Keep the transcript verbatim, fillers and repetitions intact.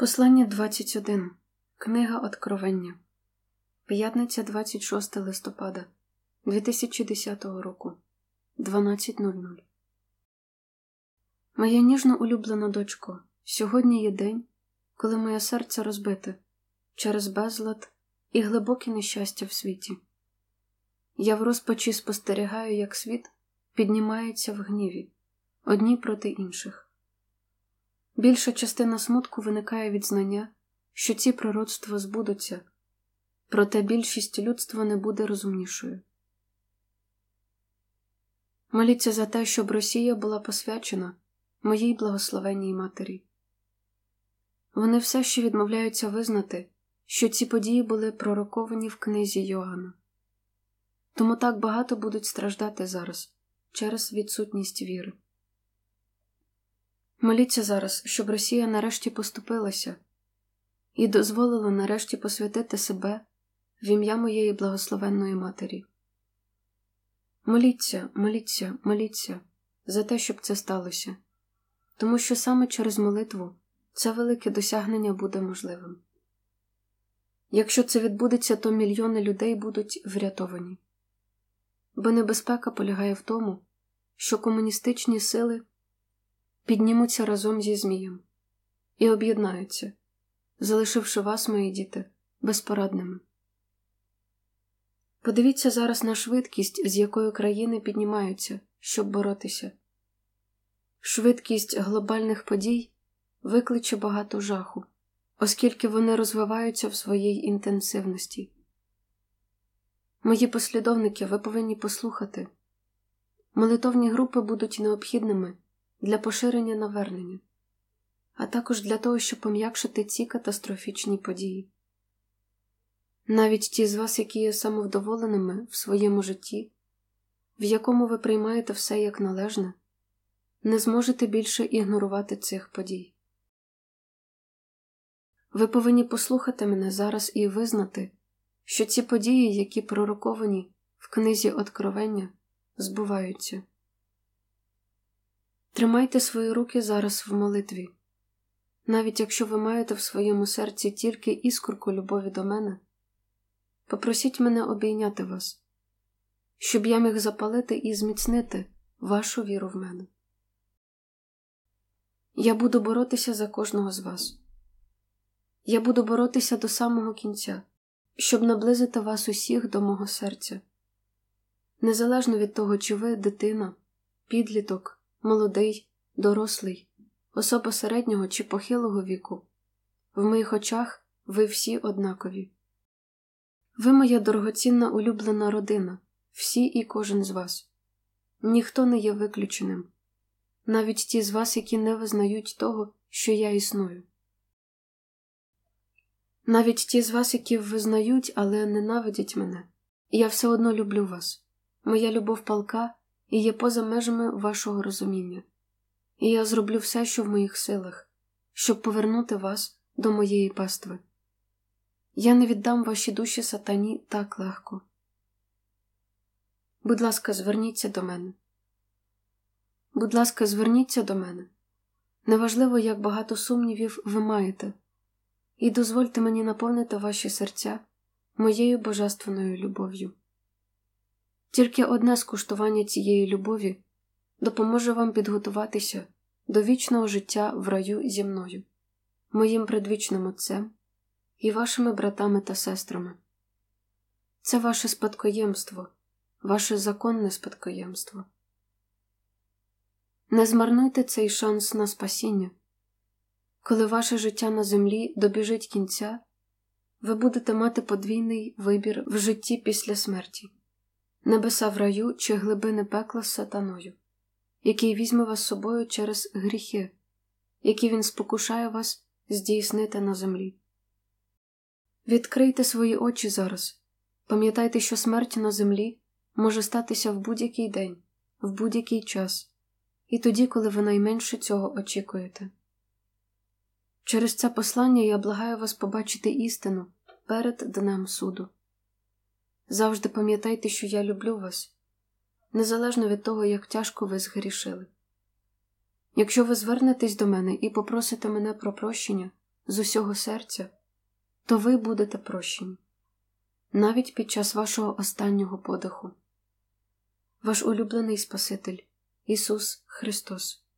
Послання двадцять один. Книга Откровення. П'ятниця, двадцять шостого листопада дві тисячі десятого року. дванадцять нуль нуль. Моя ніжно улюблена дочко, сьогодні є день, коли моє серце розбите через безлад і глибоке нещастя в світі. Я в розпачі спостерігаю, як світ піднімається в гніві, одні проти інших. Більша частина смутку виникає від знання, що ці пророцтва збудуться, проте більшість людства не буде розумнішою. Моліться за те, щоб Росія була посвячена моїй благословенній матері. Вони все ще відмовляються визнати, що ці події були пророковані в книзі Йоанна. Тому так багато будуть страждати зараз через відсутність віри. Моліться зараз, щоб Росія нарешті поступилася і дозволила нарешті посвятити себе в ім'я моєї благословенної матері. Моліться, моліться, моліться за те, щоб це сталося, тому що саме через молитву це велике досягнення буде можливим. Якщо це відбудеться, то мільйони людей будуть врятовані. Бо небезпека полягає в тому, що комуністичні сили піднімуться разом зі Змієм і об'єднаються, залишивши вас, мої діти, безпорадними. Подивіться зараз на швидкість, з якою країни піднімаються, щоб боротися. Швидкість глобальних подій викличе багато жаху, оскільки вони розвиваються в своїй інтенсивності. Мої послідовники, ви повинні послухати. Молитовні групи будуть необхідними для поширення навернення, а також для того, щоб пом'якшити ці катастрофічні події. Навіть ті з вас, які є самовдоволеними в своєму житті, в якому ви приймаєте все як належне, не зможете більше ігнорувати цих подій. Ви повинні послухати мене зараз і визнати, що ці події, які пророковані в книзі Откровення, збуваються. Тримайте свої руки зараз в молитві. Навіть якщо ви маєте в своєму серці тільки іскорку любові до мене, попросіть мене обійняти вас, щоб я міг запалити і зміцнити вашу віру в мене. Я буду боротися за кожного з вас. Я буду боротися до самого кінця, щоб наблизити вас усіх до мого серця. Незалежно від того, чи ви дитина, підліток, молодий, дорослий, особа середнього чи похилого віку, в моїх очах ви всі однакові. Ви моя дорогоцінна улюблена родина, всі і кожен з вас. Ніхто не є виключеним, навіть ті з вас, які не визнають того, що я існую. Навіть ті з вас, які визнають, але ненавидять мене, я все одно люблю вас. Моя любов палка і є поза межами вашого розуміння. І я зроблю все, що в моїх силах, щоб повернути вас до моєї пастви. Я не віддам ваші душі сатані так легко. Будь ласка, зверніться до мене. Будь ласка, зверніться до мене. Неважливо, як багато сумнівів ви маєте. І дозвольте мені наповнити ваші серця моєю божественною любов'ю. Тільки одне скуштування цієї любові допоможе вам підготуватися до вічного життя в раю зі мною, моїм предвічним Отцем і вашими братами та сестрами. Це ваше спадкоємство, ваше законне спадкоємство. Не змарнуйте цей шанс на спасіння. Коли ваше життя на землі добіжить кінця, ви будете мати подвійний вибір в житті після смерті. Небеса в раю чи глибини пекла з сатаною, який візьме вас з собою через гріхи, які він спокушає вас здійснити на землі. Відкрийте свої очі зараз. Пам'ятайте, що смерть на землі може статися в будь-який день, в будь-який час, і тоді, коли ви найменше цього очікуєте. Через це послання я благаю вас побачити істину перед Днем суду. Завжди пам'ятайте, що я люблю вас, незалежно від того, як тяжко ви згрішили. Якщо ви звернетесь до мене і попросите мене про прощення, з усього серця, то ви будете прощені. Навіть під час вашого останнього подиху. Ваш улюблений Спаситель Ісус Христос.